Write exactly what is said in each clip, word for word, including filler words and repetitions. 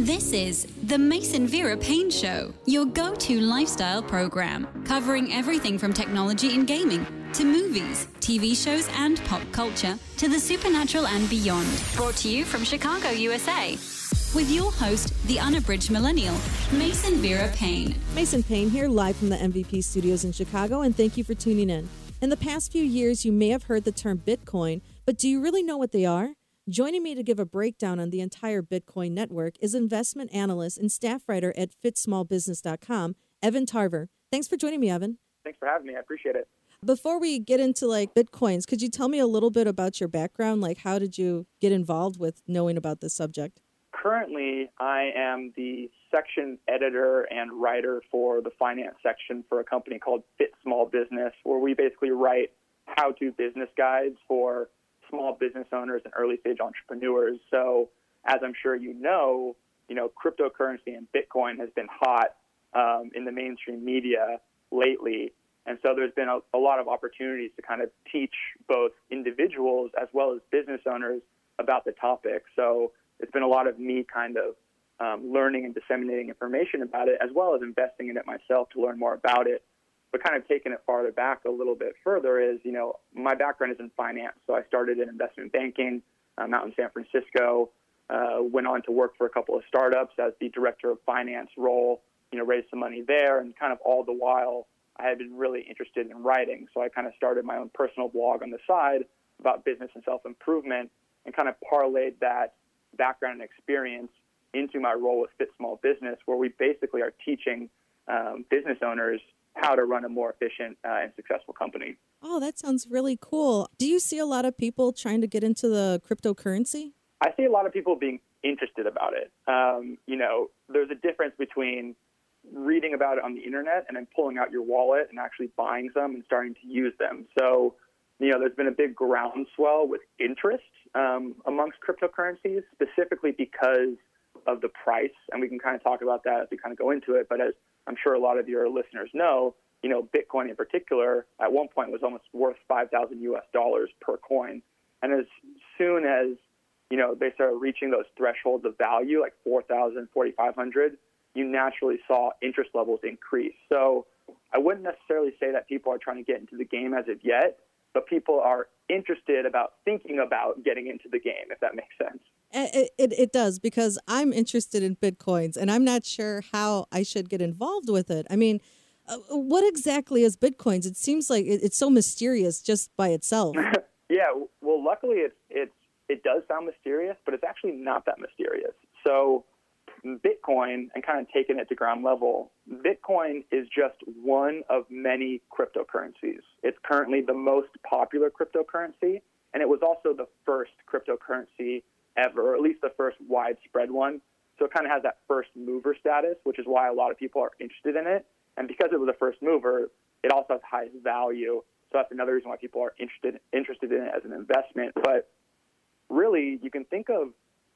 This is the Mason Vera Payne Show, your go-to lifestyle program, covering everything from technology and gaming to movies, T V shows, and pop culture to the supernatural and beyond. Brought to you from Chicago, U S A, with your host, the unabridged millennial, Mason Vera Payne. Mason Payne here, live from the M V P studios in Chicago, and thank you for tuning in. In the past few years, you may have heard the term Bitcoin, but do you really know what they are? Joining me to give a breakdown on the entire Bitcoin network is investment analyst and staff writer at fit small business dot com, Evan Tarver. Thanks for joining me, Evan. Thanks for having me. I appreciate it. Before we get into like Bitcoins, could you tell me a little bit about your background? Like, how did you get involved with knowing about this subject? Currently, I am the section editor and writer for the finance section for a company called Fit Small Business, where we basically write how-to business guides for small business owners and early-stage entrepreneurs. So, as I'm sure you know, you know, cryptocurrency and Bitcoin has been hot um, in the mainstream media lately. And so there's been a, a lot of opportunities to kind of teach both individuals as well as business owners about the topic. So it's been a lot of me kind of um, learning and disseminating information about it, as well as investing in it myself to learn more about it. But kind of taking it farther back a little bit further is, you know, my background is in finance. So I started in investment banking um, out in San Francisco, uh, went on to work for a couple of startups as the director of finance role, you know, raised some money there. And kind of all the while, I had been really interested in writing. So I kind of started my own personal blog on the side about business and self-improvement and kind of parlayed that background and experience into my role with Fit Small Business, where we basically are teaching um, business owners how to run a more efficient uh, and successful company. Oh, that sounds really cool. Do you see a lot of people trying to get into the cryptocurrency? I see a lot of people being interested about it. Um, you know, there's a difference between reading about it on the internet and then pulling out your wallet and actually buying some and starting to use them. So, you know, there's been a big groundswell with interest um, amongst cryptocurrencies, specifically because of the price. And we can kind of talk about that as we kind of go into it. But as I'm sure a lot of your listeners know, you know, Bitcoin in particular at one point was almost worth five thousand U S dollars per coin. And as soon as, you know, they started reaching those thresholds of value, like four thousand, forty-five hundred, you naturally saw interest levels increase. So I wouldn't necessarily say that people are trying to get into the game as of yet, but people are interested about thinking about getting into the game, if that makes sense. It, it, it does, because I'm interested in Bitcoins, and I'm not sure how I should get involved with it. I mean, uh, what exactly is Bitcoins? It seems like it, it's so mysterious just by itself. Yeah, well, luckily it, it, it does sound mysterious, but it's actually not that mysterious. So Bitcoin, and kind of taking it to ground level, Bitcoin is just one of many cryptocurrencies. It's currently the most popular cryptocurrency, and it was also the first cryptocurrency ever, or at least the first widespread one. So it kind of has that first mover status, which is why a lot of people are interested in it. And because it was a first mover, it also has highest value. So that's another reason why people are interested interested in it as an investment. But really, you can think of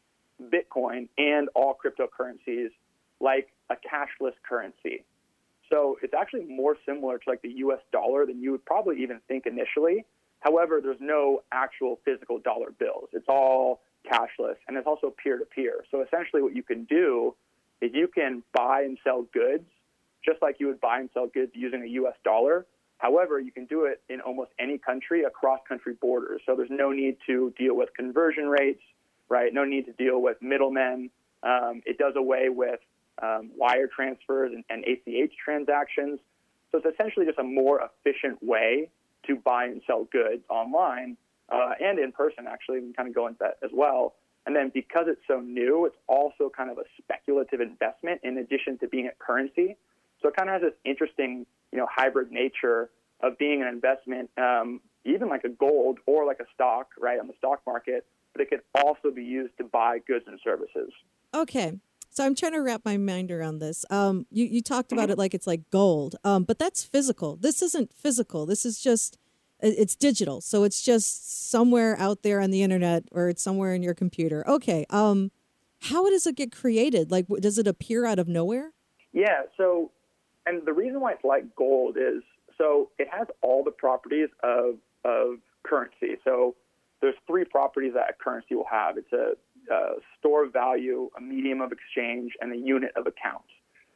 Bitcoin and all cryptocurrencies like a cashless currency. So it's actually more similar to like the U S dollar than you would probably even think initially. However, there's no actual physical dollar bills. It's all cashless, and it's also peer-to-peer. So essentially what you can do is you can buy and sell goods just like you would buy and sell goods using a U S dollar. However, you can do it in almost any country across country borders. So there's no need to deal with conversion rates, right? No need to deal with middlemen. Um, it does away with um, wire transfers and, and A C H transactions. So it's essentially just a more efficient way to buy and sell goods online uh, and in person, actually. We can kind of go into that as well. And then because it's so new, it's also kind of a speculative investment in addition to being a currency. So it kind of has this interesting, you know, hybrid nature of being an investment, um, even like a gold or like a stock, right, on the stock market, but it can also be used to buy goods and services. Okay. So I'm trying to wrap my mind around this. Um, you, you talked about it like it's like gold, um, but that's physical. This isn't physical. This is just, it's digital. So it's just somewhere out there on the internet, or it's somewhere in your computer. Okay. Um, how does it get created? Like, does it appear out of nowhere? Yeah. So, and the reason why it's like gold is, so it has all the properties of, of currency. So there's three properties that a currency will have. It's a, a store of value, a medium of exchange, and a unit of account.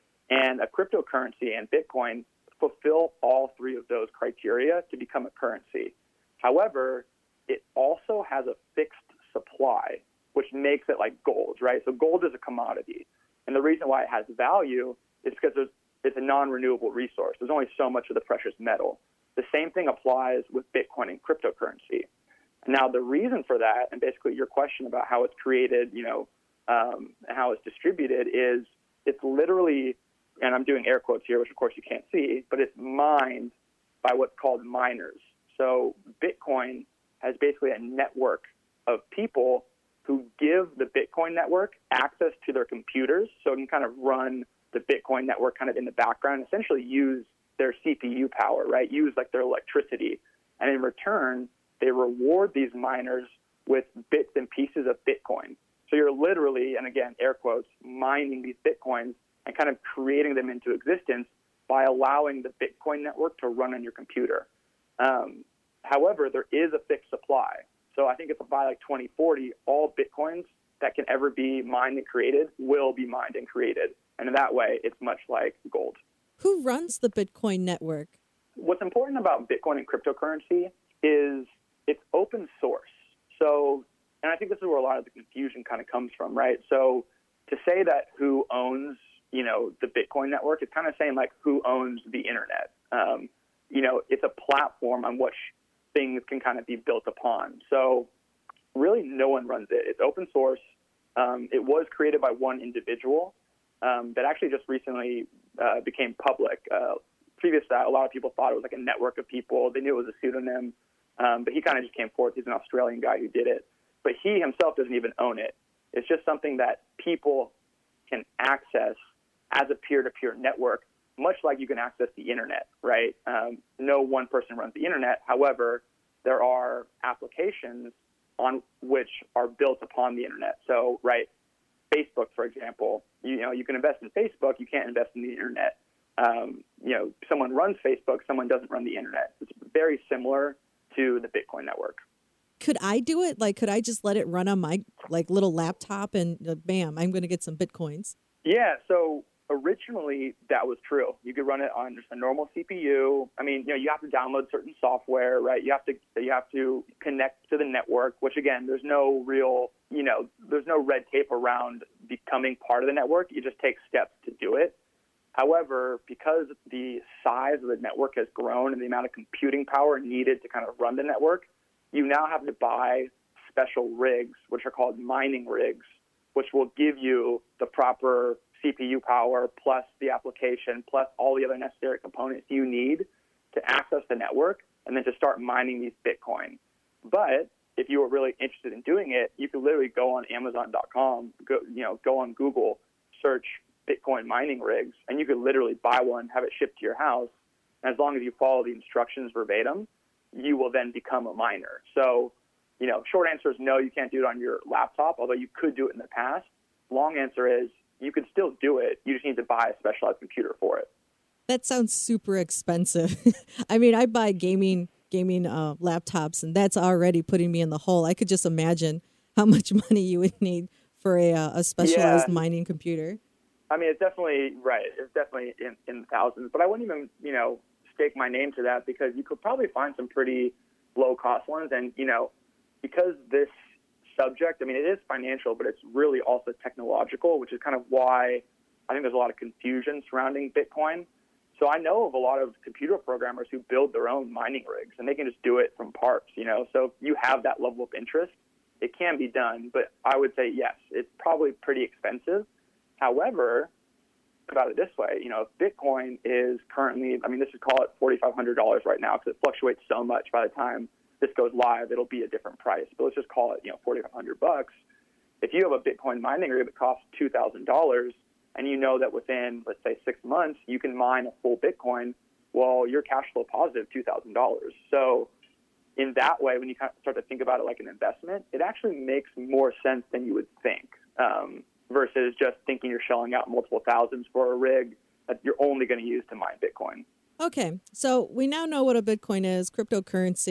And a cryptocurrency and Bitcoin fulfill all three of those criteria to become a currency. However, it also has a fixed supply, which makes it like gold, right? So gold is a commodity. And the reason why it has value is because there's, it's a non-renewable resource. There's only so much of the precious metal. The same thing applies with Bitcoin and cryptocurrency. Now, the reason for that, and basically your question about how it's created, you know, um, and how it's distributed, is it's literally, and I'm doing air quotes here, which of course you can't see, but it's mined by what's called miners. So Bitcoin has basically a network of people who give the Bitcoin network access to their computers, so it can kind of run the Bitcoin network kind of in the background, essentially use their C P U power, right? Use like their electricity. And in return, they reward these miners with bits and pieces of Bitcoin. So you're literally, and again, air quotes, mining these Bitcoins and kind of creating them into existence by allowing the Bitcoin network to run on your computer. Um, however, there is a fixed supply. So I think it's by like twenty forty, all Bitcoins that can ever be mined and created will be mined and created. And in that way, it's much like gold. Who runs the Bitcoin network? What's important about Bitcoin and cryptocurrency is it's open source. So, and I think this is where a lot of the confusion kind of comes from, right? So to say that who owns, you know, the Bitcoin network, it's kind of saying like who owns the internet. Um, you know, it's a platform on which things can kind of be built upon. So really no one runs it. It's open source. Um, it was created by one individual um, that actually just recently uh, became public. Uh, previous to that, a lot of people thought it was like a network of people. They knew it was a pseudonym, um, but he kind of just came forth. He's an Australian guy who did it. But he himself doesn't even own it. It's just something that people can access as a peer-to-peer network, much like you can access the internet, right? Um, no one person runs the internet. However, there are applications on which are built upon the internet. So, right, Facebook, for example, you know, you can invest in Facebook. You can't invest in the internet. Um, you know, someone runs Facebook, someone doesn't run the internet. It's very similar to the Bitcoin network. Could I do it? Like, could I just let it run on my like little laptop and uh, bam, I'm going to get some Bitcoins? Yeah. So originally that was true. You could run it on just a normal C P U. I mean, you know, you have to download certain software, right? You have to you have to connect to the network, which again, there's no real, you know, there's no red tape around becoming part of the network. You just take steps to do it. However, because the size of the network has grown and the amount of computing power needed to kind of run the network, you now have to buy special rigs, which are called mining rigs, which will give you the proper C P U power plus the application plus all the other necessary components you need to access the network and then to start mining these Bitcoin. But if you were really interested in doing it, you could literally go on Amazon dot com, go, you know, go on Google, search Bitcoin mining rigs, and you could literally buy one, have it shipped to your house. And as long as you follow the instructions verbatim, you will then become a miner. So, you know, short answer is no, you can't do it on your laptop, although you could do it in the past. Long answer is you can still do it. You just need to buy a specialized computer for it. That sounds super expensive. I mean, I buy gaming gaming uh, laptops, and that's already putting me in the hole. I could just imagine how much money you would need for a, uh, a specialized yeah. mining computer. I mean, it's definitely right. It's definitely in, in the thousands, but I wouldn't even, you know, stake my name to that because you could probably find some pretty low-cost ones. And, you know, because this subject, I mean, it is financial, but it's really also technological, which is kind of why I think there's a lot of confusion surrounding Bitcoin. So I know of a lot of computer programmers who build their own mining rigs, and they can just do it from parts, you know. So if you have that level of interest, it can be done. But I would say, yes, it's probably pretty expensive. However, about it this way, you know, if Bitcoin is currently, I mean, let's just call it four thousand five hundred dollars right now because it fluctuates so much. By the time this goes live, it'll be a different price. But let's just call it, you know, four thousand five hundred bucks. If you have a Bitcoin mining rig that costs two thousand dollars and you know that within, let's say, six months, you can mine a full Bitcoin, well, you're cash flow positive two thousand dollars. So in that way, when you kind of start to think about it like an investment, it actually makes more sense than you would think. Um, versus just thinking you're shelling out multiple thousands for a rig that you're only going to use to mine Bitcoin. Okay, so we now know what a Bitcoin is, cryptocurrency.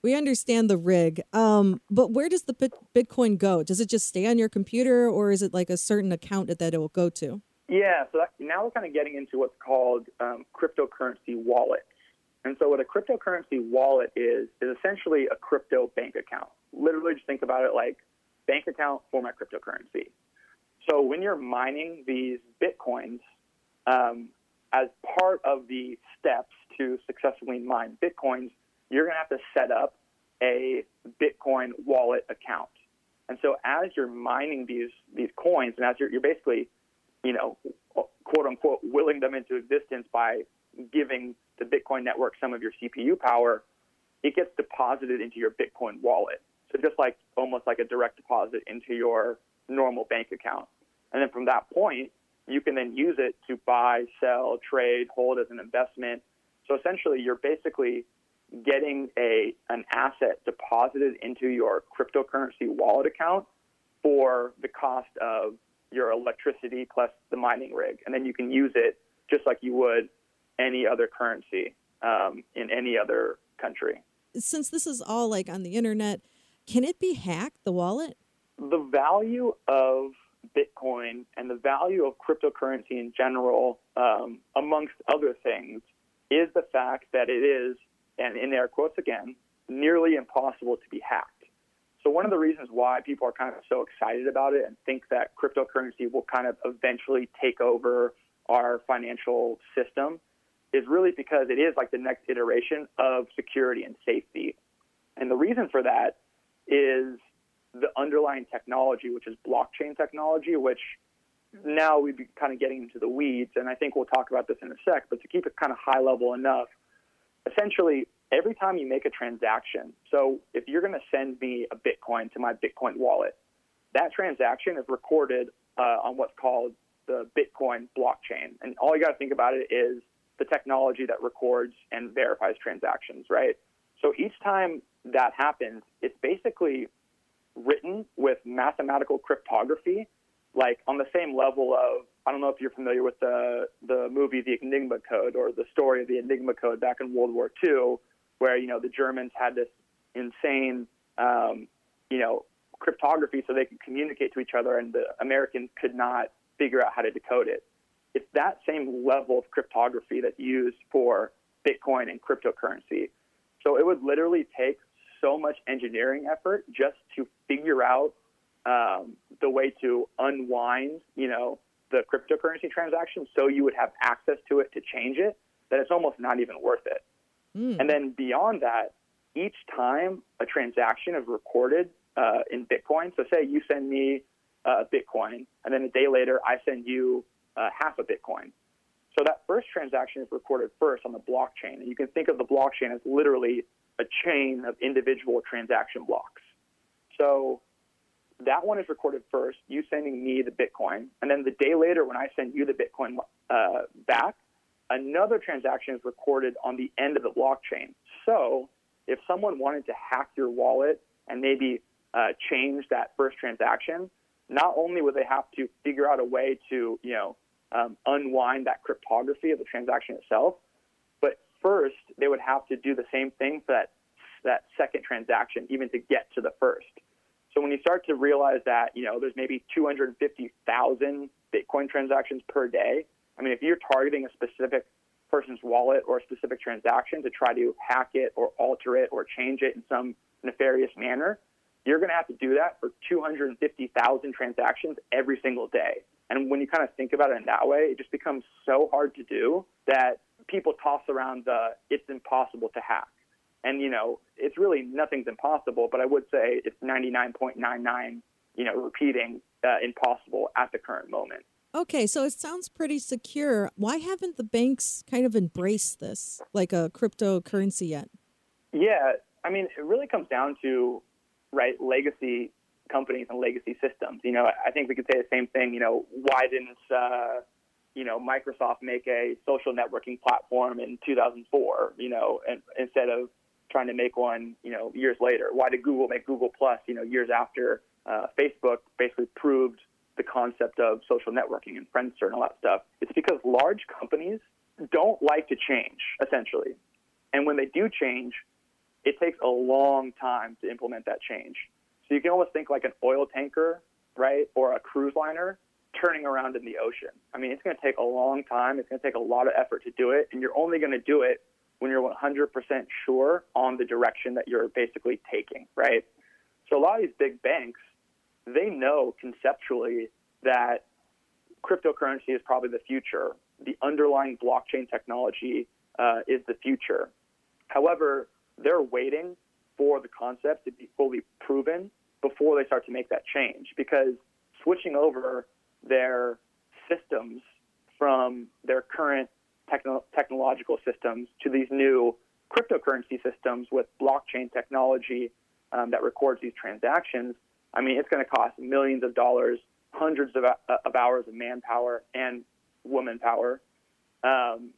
We understand the rig, um, but where does the bit- Bitcoin go? Does it just stay on your computer, or is it like a certain account that it will go to? Yeah, so that, now we're kind of getting into what's called um, cryptocurrency wallets. And so what a cryptocurrency wallet is, is essentially a crypto bank account. Literally just think about it like bank account for my cryptocurrency. So when you're mining these Bitcoins, um, as part of the steps to successfully mine Bitcoins, you're going to have to set up a Bitcoin wallet account. And so as you're mining these these coins, and as you're, you're basically, you know, quote unquote, willing them into existence by giving the Bitcoin network some of your C P U power, it gets deposited into your Bitcoin wallet. So just like almost like a direct deposit into your normal bank account. And then from that point, you can then use it to buy, sell, trade, hold as an investment. So essentially, you're basically getting a an asset deposited into your cryptocurrency wallet account for the cost of your electricity plus the mining rig. And then you can use it just like you would any other currency um, in any other country. Since this is all like on the internet, can it be hacked, the wallet? The value of Bitcoin and the value of cryptocurrency in general, um, amongst other things, is the fact that it is, and in air quotes again, nearly impossible to be hacked. So one of the reasons why people are kind of so excited about it and think that cryptocurrency will kind of eventually take over our financial system is really because it is like the next iteration of security and safety. And the reason for that is the underlying technology, which is blockchain technology, which now we'd be kind of getting into the weeds, and I think we'll talk about this in a sec, but to keep it kind of high level enough, essentially every time you make a transaction, so if you're going to send me a Bitcoin to my Bitcoin wallet, that transaction is recorded uh, on what's called the Bitcoin blockchain. And all you got to think about it is the technology that records and verifies transactions, right? So each time that happens, it's basically written with mathematical cryptography, like on the same level of, I don't know if you're familiar with the the movie The Enigma Code or the story of the Enigma Code back in World War Two, where, you know, the Germans had this insane, um, you know, cryptography so they could communicate to each other and the Americans could not figure out how to decode it. It's that same level of cryptography that's used for Bitcoin and cryptocurrency. So it would literally take so much engineering effort just to figure out um, the way to unwind, you know, the cryptocurrency transaction so you would have access to it to change it, that it's almost not even worth it. Mm. And then beyond that, each time a transaction is recorded uh, in Bitcoin, so say you send me uh, Bitcoin, and then a day later I send you uh, half a Bitcoin. So that first transaction is recorded first on the blockchain. And you can think of the blockchain as literally a chain of individual transaction blocks. So that one is recorded first, you sending me the Bitcoin. And then the day later when I send you the Bitcoin uh, back, another transaction is recorded on the end of the blockchain. So if someone wanted to hack your wallet and maybe uh, change that first transaction, not only would they have to figure out a way to, you know, um, unwind that cryptography of the transaction itself, but first they would have to do the same thing for that that second transaction, even to get to the first. So when you start to realize that, you know, there's maybe two hundred fifty thousand Bitcoin transactions per day, I mean, if you're targeting a specific person's wallet or a specific transaction to try to hack it or alter it or change it in some nefarious manner, you're going to have to do that for two hundred fifty thousand transactions every single day. And when you kind of think about it in that way, it just becomes so hard to do that people toss around the it's impossible to hack. And, you know, it's really nothing's impossible, but I would say it's ninety-nine point nine nine, you know, repeating uh, impossible at the current moment. Okay, so it sounds pretty secure. Why haven't the banks kind of embraced this like a cryptocurrency yet? Yeah, I mean, it really comes down to, right, legacy companies and legacy systems. You know, I think we could say the same thing, you know, why didn't, uh, you know, Microsoft make a social networking platform in two thousand four, you know, and instead of trying to make one, you know, years later? Why did Google make Google Plus, you know, years after uh, Facebook basically proved the concept of social networking and Friendster and all that stuff? It's because large companies don't like to change, essentially. And when they do change, it takes a long time to implement that change. So you can almost think like an oil tanker, right, or a cruise liner turning around in the ocean. I mean, it's going to take a long time. It's going to take a lot of effort to do it, and you're only going to do it when you're one hundred percent sure on the direction that you're basically taking, right? So a lot of these big banks, they know conceptually that cryptocurrency is probably the future. The underlying blockchain technology uh, is the future. However, they're waiting for the concept to be fully proven before they start to make that change, because switching over their systems from their current techno- technological systems to these new cryptocurrency systems with blockchain technology um, that records these transactions, I mean, it's going to cost millions of dollars, hundreds of, uh, of hours of manpower and woman power. Um,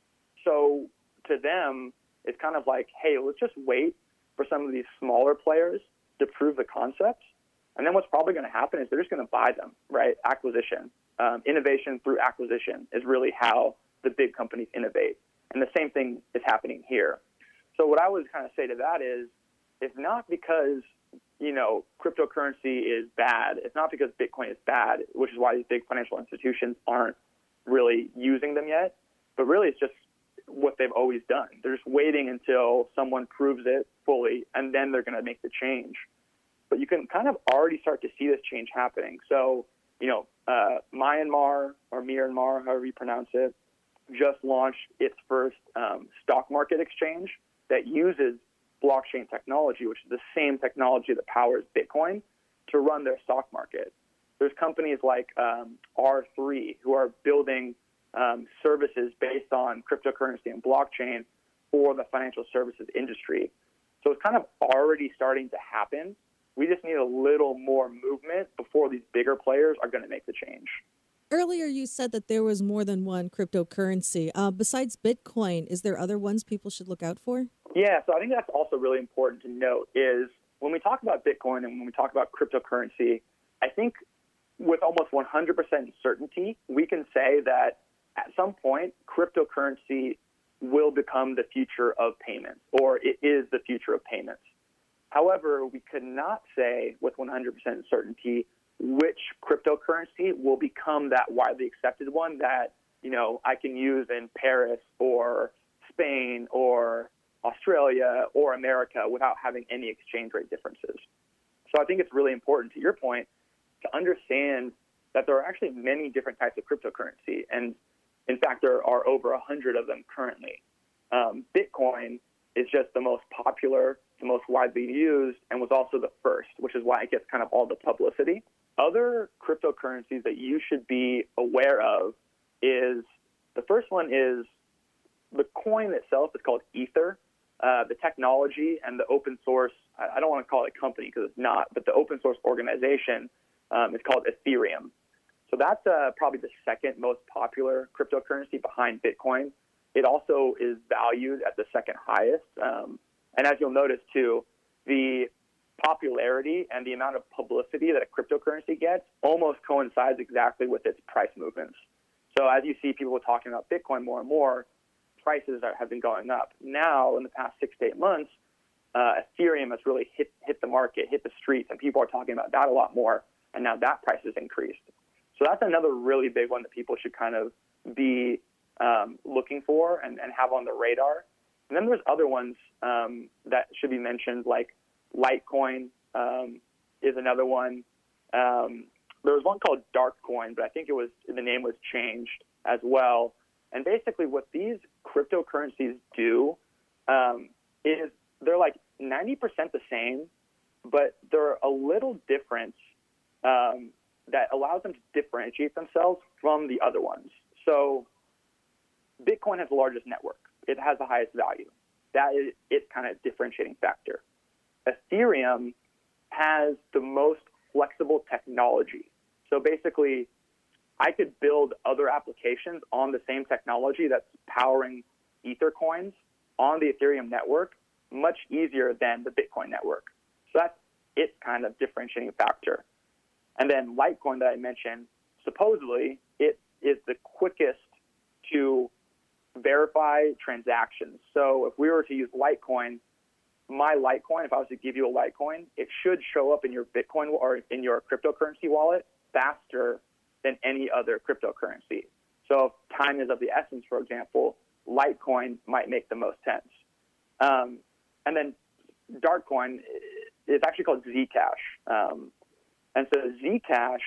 so to them, it's kind of like, hey, let's just wait for some of these smaller players to prove the concepts. And then what's probably going to happen is they're just going to buy them, right? Acquisition. Um, innovation through acquisition is really how the big companies innovate. And the same thing is happening here. So what I would kind of say to that is, it's not because, you know, cryptocurrency is bad. It's not because Bitcoin is bad, which is why these big financial institutions aren't really using them yet. But really, it's just what they've always done. They're just waiting until someone proves it fully, and then they're going to make the change. But you can kind of already start to see this change happening. So, you know, uh, Myanmar or Myanmar, however you pronounce it, just launched its first um, stock market exchange that uses blockchain technology, which is the same technology that powers Bitcoin, to run their stock market. There's companies like um, R three who are building um, services based on cryptocurrency and blockchain for the financial services industry. So it's kind of already starting to happen. We just need a little more movement before these bigger players are going to make the change. Earlier, you said that there was more than one cryptocurrency. Uh, besides Bitcoin, is there other ones people should look out for? Yeah, so I think that's also really important to note is when we talk about Bitcoin and when we talk about cryptocurrency, I think with almost one hundred percent certainty, we can say that at some point, cryptocurrency will become the future of payments, or it is the future of payments. However, we could not say with one hundred percent certainty which cryptocurrency will become that widely accepted one that, you know, I can use in Paris or Spain or Australia or America without having any exchange rate differences. So I think it's really important, to your point, to understand that there are actually many different types of cryptocurrency. And in fact, there are over a hundred of them currently. Um, Bitcoin is just the most popular, the most widely used, and was also the first, which is why it gets kind of all the publicity. Other cryptocurrencies that you should be aware of is, the first one is the coin itself is called Ether. Uh, the technology and the open source, I don't want to call it a company because it's not, but the open source organization um, is called Ethereum. So that's uh, probably the second most popular cryptocurrency behind Bitcoin. It also is valued at the second highest. Um, and as you'll notice, too, the popularity and the amount of publicity that a cryptocurrency gets almost coincides exactly with its price movements. So as you see people talking about Bitcoin more and more, prices are, have been going up. Now, in the past six to eight months, uh, Ethereum has really hit, hit the market, hit the streets, and people are talking about that a lot more, and now that price has increased. So that's another really big one that people should kind of be um, looking for and, and have on the radar. And then there's other ones um, that should be mentioned, like Litecoin um, is another one. Um, there was one called Darkcoin, but I think it was the name was changed as well. And basically what these cryptocurrencies do um, is they're like ninety percent the same, but they're a little different um, that allows them to differentiate themselves from the other ones. So Bitcoin has the largest network. It has the highest value. That is its kind of differentiating factor. Ethereum has the most flexible technology. So basically, I could build other applications on the same technology that's powering Ether coins on the Ethereum network much easier than the Bitcoin network. So that's its kind of differentiating factor. And then Litecoin that I mentioned, supposedly it is the quickest to verify transactions. So if we were to use Litecoin, my Litecoin, if I was to give you a Litecoin, it should show up in your Bitcoin or in your cryptocurrency wallet faster than any other cryptocurrency. So if time is of the essence, for example, Litecoin might make the most sense. Um, and then Darkcoin, it's actually called Zcash. Um, and so Zcash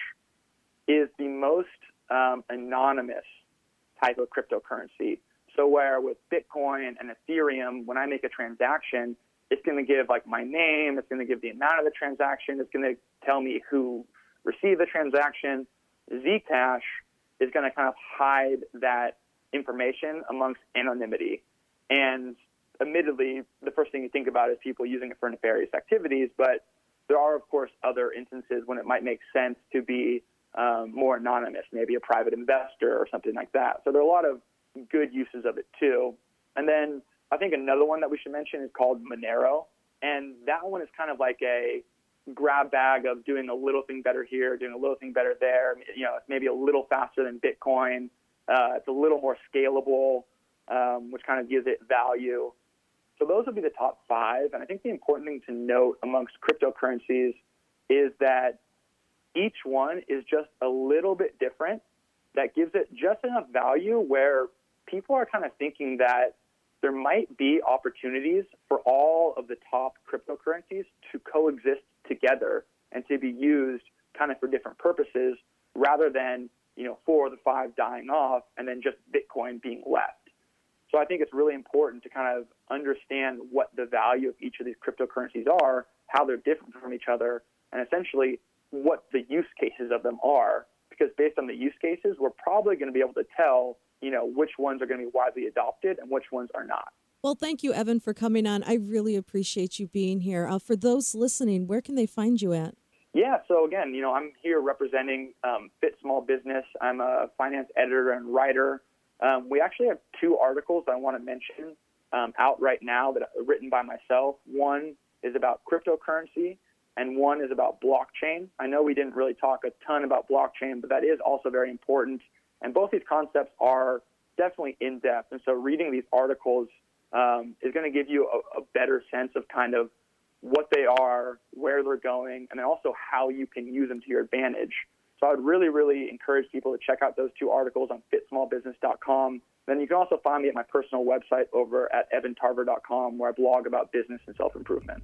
is the most um, anonymous type of cryptocurrency. So where with Bitcoin and Ethereum, when I make a transaction, it's going to give like my name, it's going to give the amount of the transaction, it's going to tell me who received the transaction. Zcash is going to kind of hide that information amongst anonymity. And admittedly, the first thing you think about is people using it for nefarious activities, but there are, of course, other instances when it might make sense to be um, more anonymous, maybe a private investor or something like that. So there are a lot of good uses of it, too. And then I think another one that we should mention is called Monero, and that one is kind of like a grab bag of doing a little thing better here, doing a little thing better there. You know, it's maybe a little faster than Bitcoin. Uh, it's a little more scalable, um, which kind of gives it value. So those would be the top five. And I think the important thing to note amongst cryptocurrencies is that each one is just a little bit different. That gives it just enough value where people are kind of thinking that there might be opportunities for all of the top cryptocurrencies to coexist together and to be used kind of for different purposes rather than, you know, four of the five dying off and then just Bitcoin being left. So I think it's really important to kind of understand what the value of each of these cryptocurrencies are, how they're different from each other, and essentially what the use cases of them are. Because based on the use cases, we're probably going to be able to tell, you know, which ones are going to be widely adopted and which ones are not. Well, thank you, Evan, for coming on. I really appreciate you being here. Uh, for those listening, where can they find you at? Yeah, so again, you know, I'm here representing um, Fit Small Business. I'm a finance editor and writer. Um, we actually have two articles that I want to mention um, out right now that are written by myself. One is about cryptocurrency, and one is about blockchain. I know we didn't really talk a ton about blockchain, but that is also very important. And both these concepts are definitely in-depth. And so reading these articles um, is going to give you a, a better sense of kind of what they are, where they're going, and then also how you can use them to your advantage. So I would really, really encourage people to check out those two articles on fit small business dot com. Then you can also find me at my personal website over at evan tarver dot com, where I blog about business and self-improvement.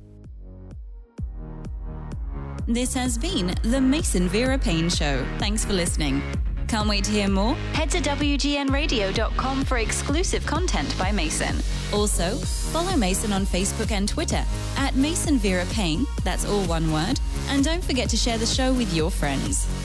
This has been the Mason Vera Payne Show. Thanks for listening. Can't wait to hear more? Head to w g n radio dot com for exclusive content by Mason. Also, follow Mason on Facebook and Twitter at Mason Vera Payne, that's all one word, and don't forget to share the show with your friends.